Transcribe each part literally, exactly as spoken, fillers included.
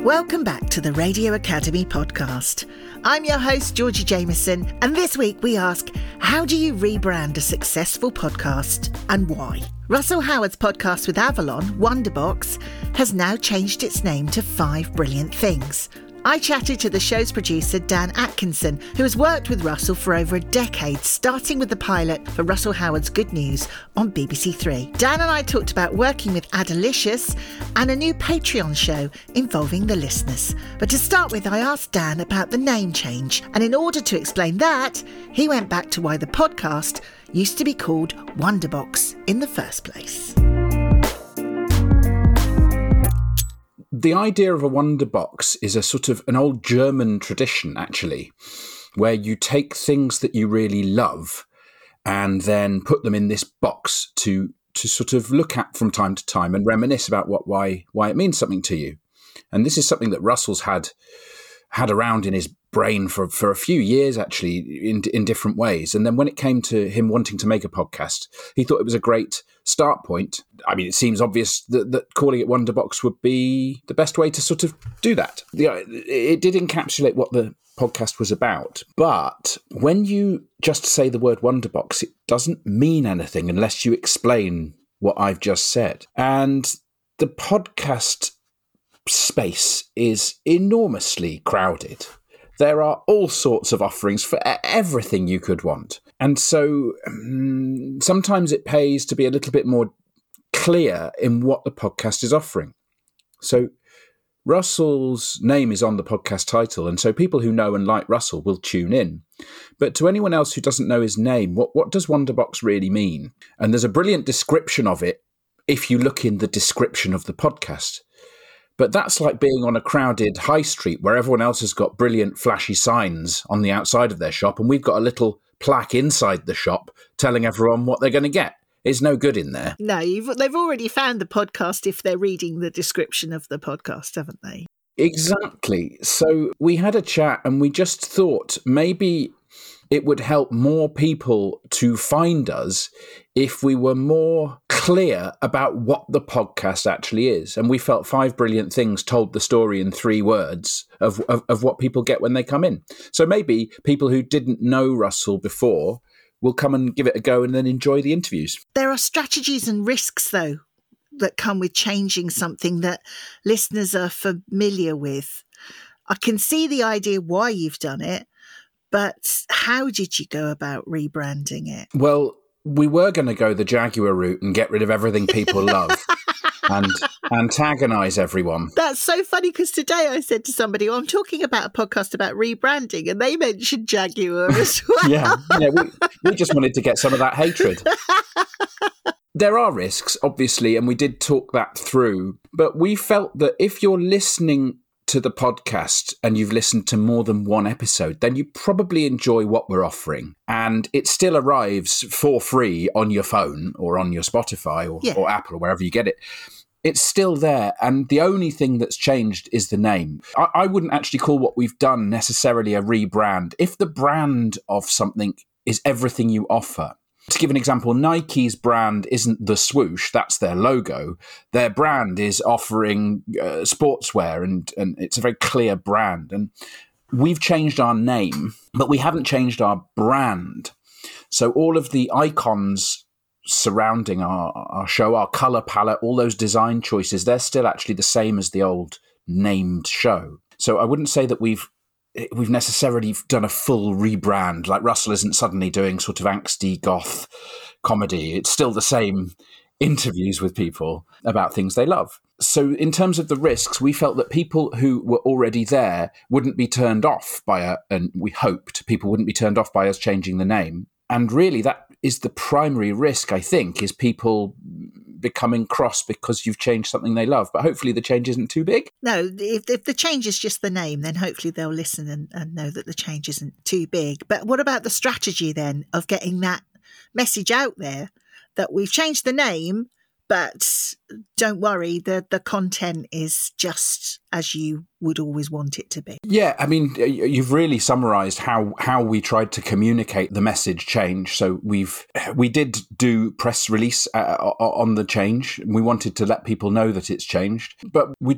Welcome back to the Radio Academy podcast. I'm your host, Georgie Jameson, and this week we ask, how do you rebrand a successful podcast and why? Russell Howard's podcast with Avalon, Wonderbox, has now changed its name to Five Brilliant Things. I chatted to the show's producer, Dan Atkinson, who has worked with Russell for over a decade, starting with the pilot for Russell Howard's Good News on B B C Three. Dan and I talked about working with Adalicious and a new Patreon show involving the listeners. But to start with, I asked Dan about the name change. And in order to explain that, he went back to why the podcast used to be called Wonderbox in the first place. The idea of a Wonderbox is a sort of an old German tradition, actually, where you take things that you really love and then put them in this box to to sort of look at from time to time and reminisce about what why why it means something to you. And this is something that Russell's had had around in his brain for, for a few years, actually, in in different ways. And then when it came to him wanting to make a podcast, he thought it was a great start point. I mean, it seems obvious that, that calling it Wonderbox would be the best way to sort of do that. The, it did encapsulate what the podcast was about. But when you just say the word Wonderbox, it doesn't mean anything unless you explain what I've just said. And the podcast space is enormously crowded. There are all sorts of offerings for everything you could want. And so um, sometimes it pays to be a little bit more clear in what the podcast is offering. So Russell's name is on the podcast title, and so people who know and like Russell will tune in. But to anyone else who doesn't know his name, what, what does Wonderbox really mean? And there's a brilliant description of it if you look in the description of the podcast. But that's like being on a crowded high street where everyone else has got brilliant flashy signs on the outside of their shop, and we've got a little plaque inside the shop telling everyone what they're going to get. It's no good in there. No, you've, they've already found the podcast if they're reading the description of the podcast, haven't they? Exactly. So we had a chat and we just thought maybe it would help more people to find us if we were more clear about what the podcast actually is. And we felt Five Brilliant Things told the story in three words of, of, of what people get when they come in. So maybe people who didn't know Russell before will come and give it a go and then enjoy the interviews. There are strategies and risks, though, that come with changing something that listeners are familiar with. I can see the idea why you've done it, but how did you go about rebranding it? Well, we were going to go the Jaguar route and get rid of everything people love and antagonise everyone. That's so funny because today I said to somebody, oh, I'm talking about a podcast about rebranding, and they mentioned Jaguar as well. yeah, yeah we, we just wanted to get some of that hatred. There are risks, obviously, and we did talk that through, but we felt that if you're listening to the podcast and you've listened to more than one episode, then you probably enjoy what we're offering. And it still arrives for free on your phone or on your Spotify or, yeah. or Apple or wherever you get it. It's still there. And the only thing that's changed is the name. I, I wouldn't actually call what we've done necessarily a rebrand. If the brand of something is everything you offer, to give an example, Nike's brand isn't the swoosh, that's their logo. Their brand is offering uh, sportswear, and, and it's a very clear brand. And we've changed our name, but we haven't changed our brand. So all of the icons surrounding our, our show, our colour palette, all those design choices, they're still actually the same as the old named show. So I wouldn't say that we've we've necessarily done a full rebrand. Like Russell isn't suddenly doing sort of angsty goth comedy. It's still the same interviews with people about things they love. So in terms of the risks, we felt that people who were already there wouldn't be turned off by a, and we hoped people wouldn't be turned off by us changing the name. And really that is the primary risk, I think, is people becoming cross because you've changed something they love. But hopefully the change isn't too big. No, if, if the change is just the name, then hopefully they'll listen and, and know that the change isn't too big. But what about the strategy then of getting that message out there that we've changed the name, but don't worry, the, the content is just as you would always want it to be? Yeah, I mean, you've really summarised how, how we tried to communicate the message change. So we've we did do press release uh, on the change. We wanted to let people know that it's changed, but we didn't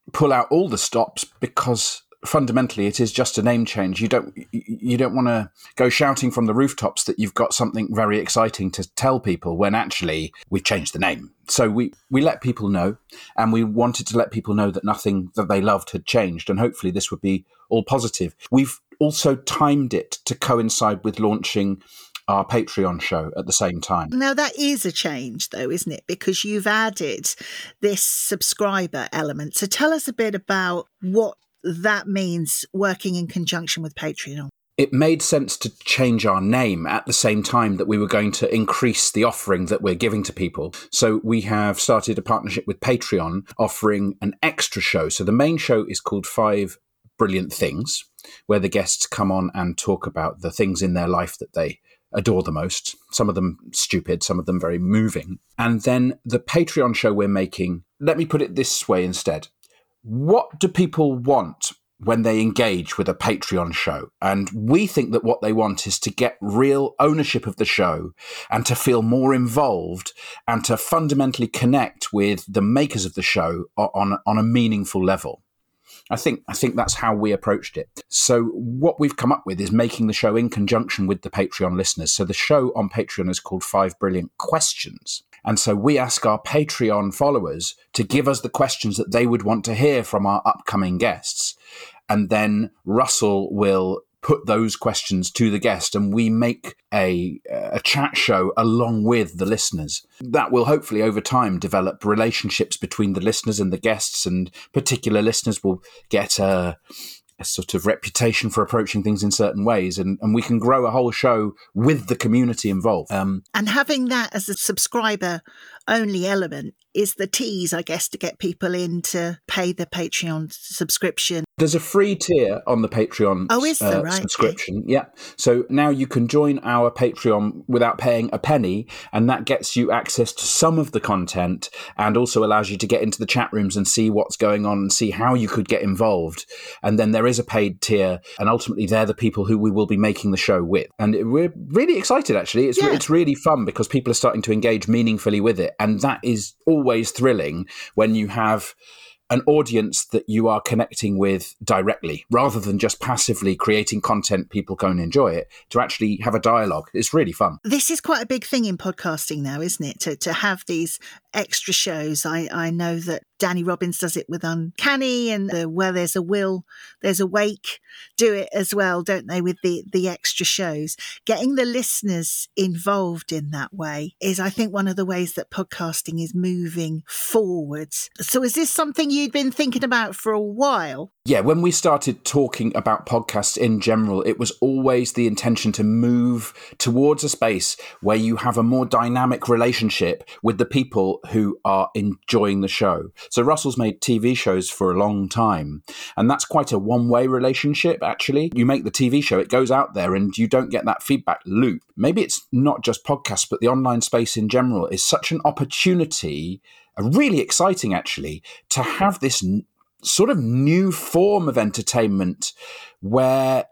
pull out all the stops because fundamentally it is just a name change. You don't you don't want to go shouting from the rooftops that you've got something very exciting to tell people when actually we've changed the name. So we, we let people know, and we wanted to let people know that nothing that they loved had changed, and hopefully this would be all positive. We've also timed it to coincide with launching our Patreon show at the same time. Now, that is a change, though, isn't it? Because you've added this subscriber element. So tell us a bit about what that means working in conjunction with Patreon. It made sense to change our name at the same time that we were going to increase the offering that we're giving to people. So we have started a partnership with Patreon offering an extra show. So the main show is called Five Brilliant Things, where the guests come on and talk about the things in their life that they adore the most. Some of them stupid, some of them very moving. And then the Patreon show we're making, let me put it this way instead. What do people want when they engage with a Patreon show? And we think that what they want is to get real ownership of the show and to feel more involved and to fundamentally connect with the makers of the show on, on a meaningful level. I think I think that's how we approached it. So what we've come up with is making the show in conjunction with the Patreon listeners. So the show on Patreon is called Five Brilliant Questions. And so we ask our Patreon followers to give us the questions that they would want to hear from our upcoming guests. And then Russell will put those questions to the guest, and we make a, a chat show along with the listeners. That will hopefully over time develop relationships between the listeners and the guests, and particular listeners will get a, a sort of reputation for approaching things in certain ways, and, and we can grow a whole show with the community involved. Um, and having that as a subscriber only element is the tease, I guess, to get people in to pay the Patreon subscription. There's a free tier on the Patreon oh, is there? uh, right. subscription. Okay. Yeah. So now you can join our Patreon without paying a penny, and that gets you access to some of the content and also allows you to get into the chat rooms and see what's going on and see how you could get involved. And then there is a paid tier, and ultimately they're the people who we will be making the show with. And we're really excited, actually. It's, yeah. it's really fun because people are starting to engage meaningfully with it. And that is always thrilling when you have an audience that you are connecting with directly, rather than just passively creating content people go and enjoy it, to actually have a dialogue. It's really fun. This is quite a big thing in podcasting now, isn't it? To to have these extra shows. I, I know that Danny Robbins does it with Uncanny, and the Where There's a Will, There's a Wake do it as well, don't they, with the, the extra shows. Getting the listeners involved in that way is, I think, one of the ways that podcasting is moving forwards. So is this something you'd been thinking about for a while? Yeah, when we started talking about podcasts in general, it was always the intention to move towards a space where you have a more dynamic relationship with the people who are enjoying the show. So Russell's made T V shows for a long time, and that's quite a one-way relationship, actually. You make the T V show, it goes out there, and you don't get that feedback loop. Maybe it's not just podcasts, but the online space in general is such an opportunity, really exciting, actually, to have this n- sort of new form of entertainment where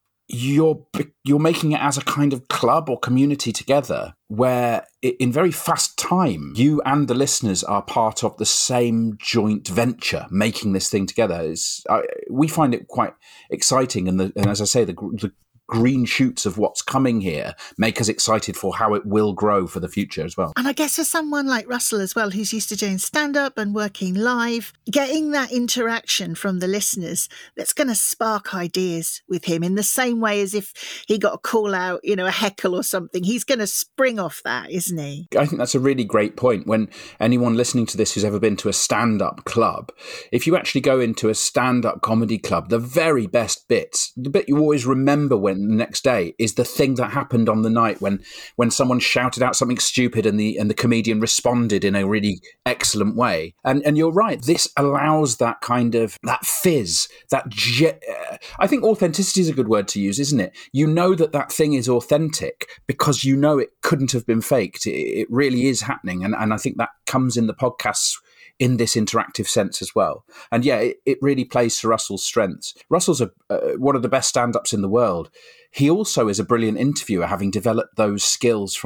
you're you're making it as a kind of club or community together, where in very fast time, you and the listeners are part of the same joint venture, making this thing together. It's, I, we find it quite exciting, and, the, and as I say, the, the green shoots of what's coming here make us excited for how it will grow for the future as well. And I guess for someone like Russell as well, who's used to doing stand-up and working live, getting that interaction from the listeners, that's going to spark ideas with him in the same way as if he got a call out, you know, a heckle or something. He's going to spring off that, isn't he? I think that's a really great point. When anyone listening to this who's ever been to a stand-up club, if you actually go into a stand-up comedy club, the very best bits, the bit you always remember when the next day, is the thing that happened on the night when when someone shouted out something stupid and the and the comedian responded in a really excellent way. And and you're right, this allows that kind of that fizz, that je- uh, I think authenticity is a good word to use, isn't it? You know that that thing is authentic because you know it couldn't have been faked. It, it really is happening, and and I think that comes in the podcasts in this interactive sense as well. And yeah, it, it really plays to Russell's strengths. Russell's a, uh, one of the best stand-ups in the world. He also is a brilliant interviewer, having developed those skills from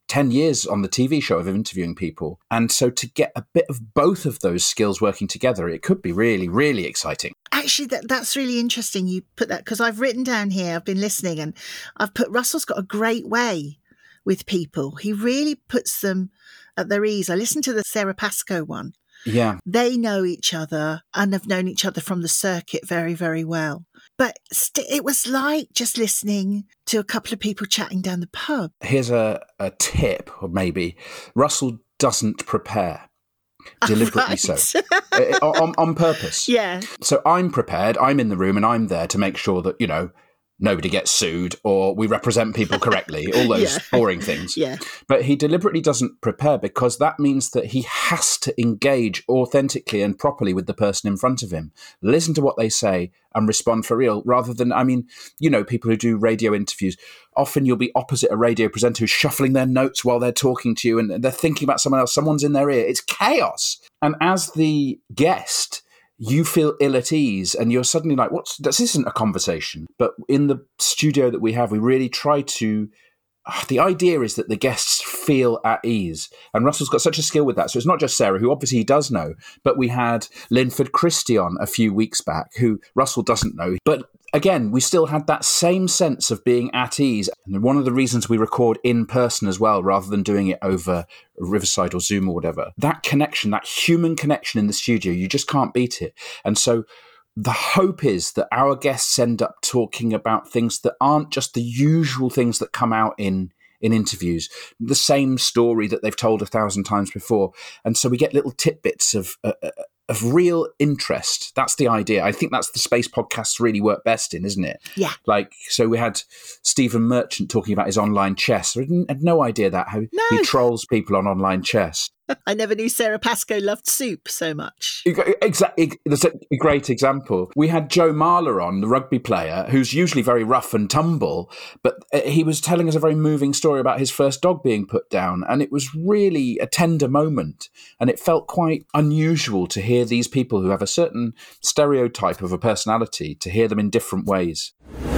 ten years on the T V show of interviewing people. And so to get a bit of both of those skills working together, it could be really, really exciting. Actually, that, that's really interesting you put that, because I've written down here, I've been listening, and I've put Russell's got a great way with people. He really puts them at their ease. I listened to the Sarah Pascoe one. Yeah. They know each other and have known each other from the circuit very, very well. But st- it was like just listening to a couple of people chatting down the pub. Here's a, a tip, or maybe. Russell doesn't prepare. Deliberately Right. so. on, on purpose. Yeah. So I'm prepared. I'm in the room and I'm there to make sure that, you know, nobody gets sued or we represent people correctly, all those Yeah. boring things. Yeah. But he deliberately doesn't prepare because that means that he has to engage authentically and properly with the person in front of him, listen to what they say and respond for real, rather than, I mean, you know, people who do radio interviews, often you'll be opposite a radio presenter who's shuffling their notes while they're talking to you and they're thinking about someone else, someone's in their ear. It's chaos. And as the guest, you feel ill at ease and you're suddenly like, what's this? Isn't a conversation. But in the studio that we have, we really try to, uh, the idea is that the guests feel at ease. And Russell's got such a skill with that. So it's not just Sarah, who obviously he does know, but we had Linford Christie on a few weeks back, who Russell doesn't know. But again, we still had that same sense of being at ease. And one of the reasons we record in person as well, rather than doing it over Riverside or Zoom or whatever, that connection, that human connection in the studio, you just can't beat it. And so the hope is that our guests end up talking about things that aren't just the usual things that come out in in interviews, the same story that they've told a thousand times before. And so we get little tidbits of uh, of real interest. That's the idea. I think that's the space podcasts really work best in, isn't it? Yeah. Like, so we had Stephen Merchant talking about his online chess. I didn't, had no idea that, how No. he trolls people on online chess. I never knew Sarah Pascoe loved soup so much. Exactly. That's a great example. We had Joe Marler on, the rugby player, who's usually very rough and tumble, but he was telling us a very moving story about his first dog being put down. And it was really a tender moment. And it felt quite unusual to hear these people who have a certain stereotype of a personality, to hear them in different ways.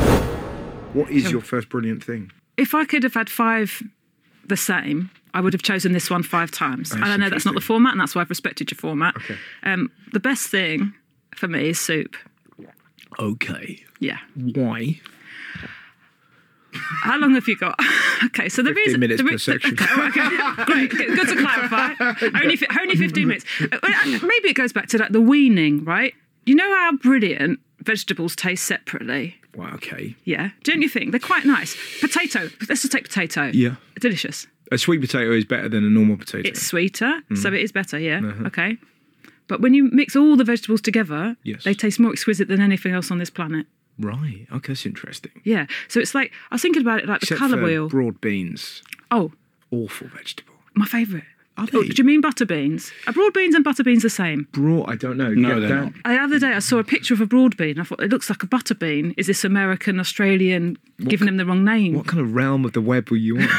What is your first brilliant thing? If I could have had five the same, I would have chosen this one five times. That's and I know that's not the format, and that's why I've respected your format. Okay. Um, the best thing for me is soup. Okay. Yeah. Why? How long have you got? Okay, so the reason... minutes the per section. Okay, okay, great, good, good to clarify. Only, fi- only fifteen minutes. Uh, Maybe it goes back to like the weaning, right? You know how brilliant vegetables taste separately? Well, okay. Yeah, don't you think? They're quite nice. Potato, let's just take potato. Yeah. Delicious. A sweet potato is better than a normal potato. It's sweeter, so it is better, yeah. Uh-huh. Okay. But when you mix all the vegetables together, Yes. they taste more exquisite than anything else on this planet. Right. Okay, that's interesting. Yeah. So it's like, I was thinking about it like the Except colour for wheel. broad beans. Oh, Awful vegetable. my favourite. Are Oh, they? do you mean butter beans? Are broad beans and butter beans the same? Broad, I don't know. No, Get they're that- not. The other day I saw a picture of a broad bean. I thought, it looks like a butter bean. Is this American, Australian, giving him the wrong name? What kind of realm of the web were you on?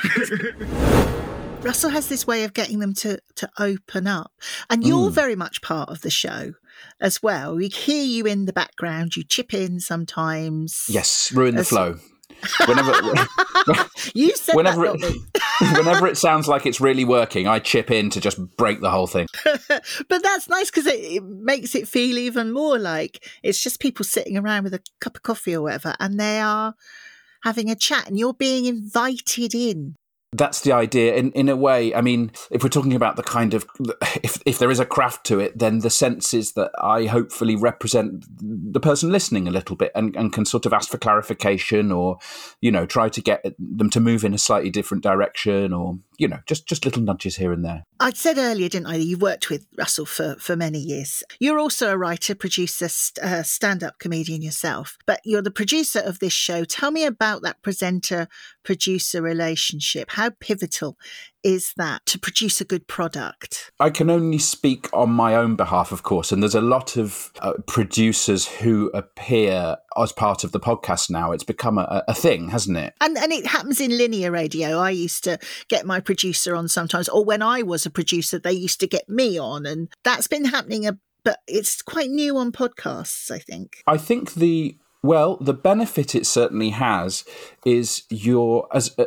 Russell has this way of getting them to, to open up. And you're Mm. very much part of the show as well. We hear you in the background. You chip in sometimes. Yes, ruin the As- flow. Whenever, You said whenever, that, not it, me. whenever it sounds like it's really working, I chip in to just break the whole thing. But that's nice because it, it makes it feel even more like it's just people sitting around with a cup of coffee or whatever, and they are having a chat and you're being invited in. That's the idea. In in a way, I mean, if we're talking about the kind of, if if there is a craft to it, then the sense is that I hopefully represent the person listening a little bit and, and can sort of ask for clarification or, you know, try to get them to move in a slightly different direction or, you know, just, just little nudges here and there. I said earlier, didn't I, that you've worked with Russell for, for many years. You're also a writer, producer, st- uh, stand-up comedian yourself, but you're the producer of this show. Tell me about that presenter-producer relationship. How pivotal is that to produce a good product? I can only speak on my own behalf, of course, and there's a lot of uh, producers who appear as part of the podcast now. It's become a, a thing, hasn't it? And and it happens in linear radio. I used to get my producer on sometimes, or when I was a producer, they used to get me on, and that's been happening, a, but it's quite new on podcasts, I think. I think the, well, the benefit it certainly has is your, as uh,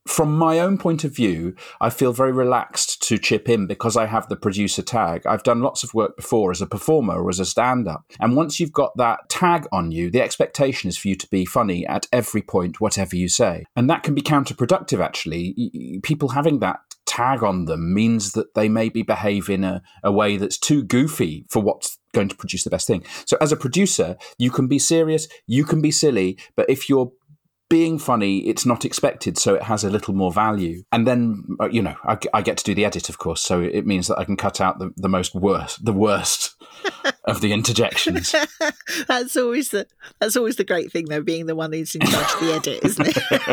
from my own point of view, I feel very relaxed to chip in because I have the producer tag. I've done lots of work before as a performer or as a stand-up. And once you've got that tag on you, the expectation is for you to be funny at every point, whatever you say. And that can be counterproductive, actually. People having that tag on them means that they maybe behave in a, a way that's too goofy for what's going to produce the best thing. So as a producer, you can be serious, you can be silly, but if you're being funny, it's not expected, so it has a little more value. And then, you know, I, I get to do the edit, of course, so it means that I can cut out the, the most worst, the worst of the interjections. That's always the that's always the great thing, though, being the one who's in charge of the edit, isn't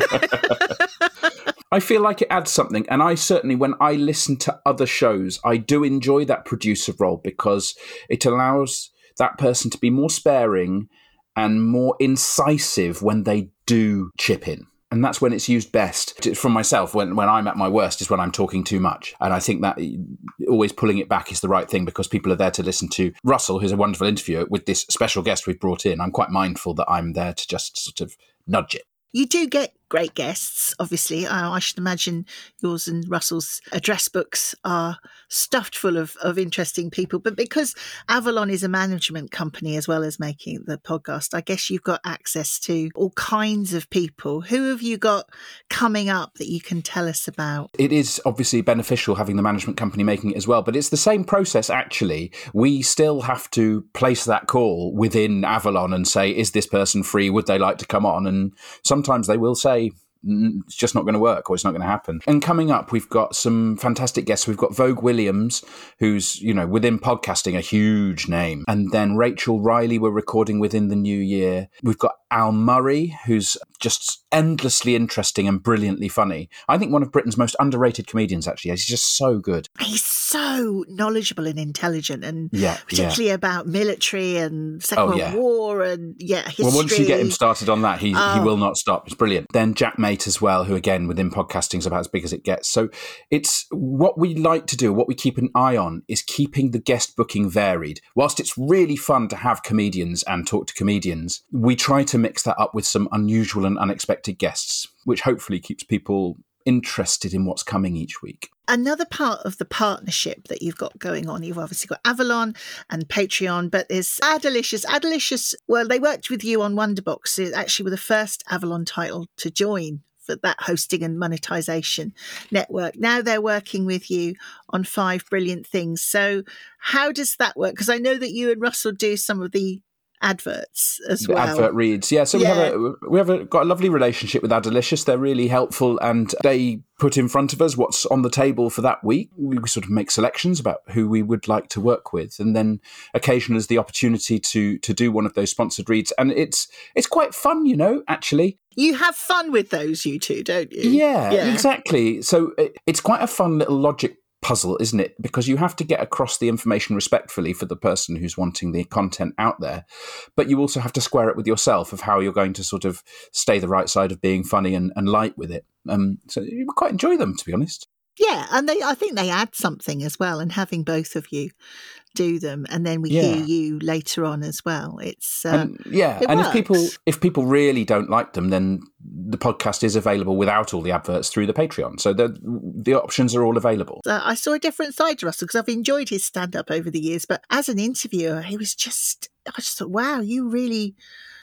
it? I feel like it adds something, and I certainly, when I listen to other shows, I do enjoy that producer role because it allows that person to be more sparing and more incisive when they do chip in. And that's when it's used best. From myself, when, when I'm at my worst is when I'm talking too much. And I think that always pulling it back is the right thing because people are there to listen to Russell, who's a wonderful interviewer, with this special guest we've brought in. I'm quite mindful that I'm there to just sort of nudge it. You do get great guests, obviously. I, I should imagine yours and Russell's address books are stuffed full of, of interesting people. But because Avalon is a management company as well as making the podcast, I guess you've got access to all kinds of people. Who have you got coming up that you can tell us about? It is obviously beneficial having the management company making it as well, but it's the same process, actually. We still have to place that call within Avalon and say, is this person free? Would they like to come on? And sometimes they will say, it's just not going to work or it's not going to happen. And coming up, we've got some fantastic guests. We've got Vogue Williams, who's, you know, within podcasting, a huge name. And then Rachel Riley, we're recording within the new year. We've got Al Murray, who's just endlessly interesting and brilliantly funny. I think one of Britain's most underrated comedians, actually. He's just so good. He's so knowledgeable and intelligent, and yeah, particularly yeah. about military and Second oh, World yeah. War and yeah, history. Well, once you get him started on that, he, oh. he will not stop. It's brilliant. Then Jack Mate as well, who again within podcasting is about as big as it gets. So it's what we like to do, what we keep an eye on is keeping the guest booking varied. Whilst it's really fun to have comedians and talk to comedians, we try to mix that up with some unusual and unexpected guests, which hopefully keeps people interested in what's coming each week. Another part of the partnership that you've got going on, you've obviously got Avalon and Patreon, but there's Adelicious. Adelicious, well, they worked with you on Wonderbox. They actually were the first Avalon title to join for that hosting and monetization network. Now they're working with you on Five Brilliant Things. So how does that work? Because I know that you and Russell do some of the adverts as the well. Advert reads, yeah. So yeah. we have a we have a, got a lovely relationship with Adelicious. They're really helpful, and they put in front of us what's on the table for that week. We sort of make selections about who we would like to work with, and then occasionally there's the opportunity to to do one of those sponsored reads, and it's it's quite fun, you know. Actually, you have fun with those, you two, don't you? Yeah, yeah. exactly. So it, it's quite a fun little logic puzzle, isn't it? Because you have to get across the information respectfully for the person who's wanting the content out there, but you also have to square it with yourself of how you're going to sort of stay the right side of being funny and, and light with it. Um, so you quite enjoy them, to be honest. Yeah, and they I think they add something as well, and having both of you do them, and then we yeah. hear you later on as well. It's uh, and, yeah, it and works. if people if people really don't like them, then the podcast is available without all the adverts through the Patreon. So the the options are all available. Uh, I saw a different side to Russell because I've enjoyed his stand up over the years, but as an interviewer, he was just I just thought, wow, you really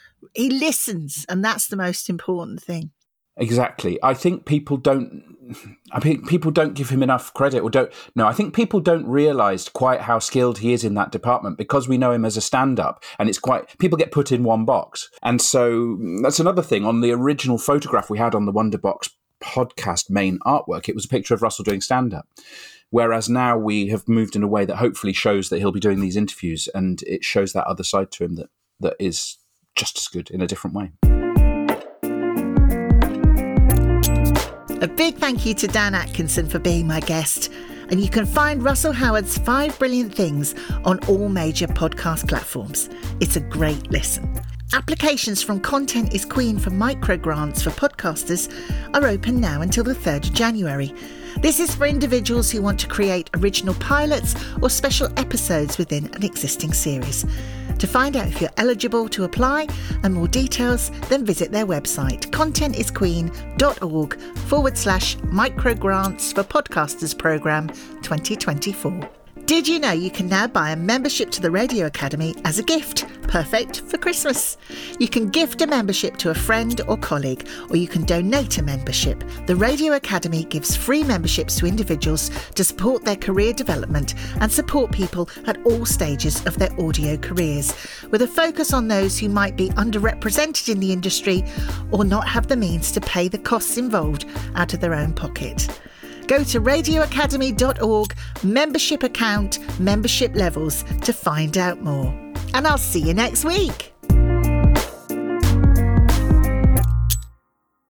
he listens, and that's the most important thing. Exactly. I think people don't. I think people don't give him enough credit, or don't. No, I think people don't realise quite how skilled he is in that department because we know him as a stand-up, and it's quite. People get put in one box, and so that's another thing. On the original photograph we had on the Wonderbox podcast main artwork, it was a picture of Russell doing stand-up. Whereas now we have moved in a way that hopefully shows that he'll be doing these interviews, and it shows that other side to him that that is just as good in a different way. A big thank you to Dan Atkinson for being my guest. And you can find Russell Howard's Five Brilliant Things on all major podcast platforms. It's a great listen. Applications from Content is Queen for micro grants for podcasters are open now until the third of January. This is for individuals who want to create original pilots or special episodes within an existing series. To find out if you're eligible to apply and more details, then visit their website, contentisqueen.org forward slash microgrants for podcasters programme twenty twenty-four. Did you know you can now buy a membership to the Radio Academy as a gift? Perfect for Christmas. You can gift a membership to a friend or colleague, or you can donate a membership. The Radio Academy gives free memberships to individuals to support their career development and support people at all stages of their audio careers, with a focus on those who might be underrepresented in the industry or not have the means to pay the costs involved out of their own pocket. Go to radio academy dot org, membership account, membership levels to find out more. And I'll see you next week.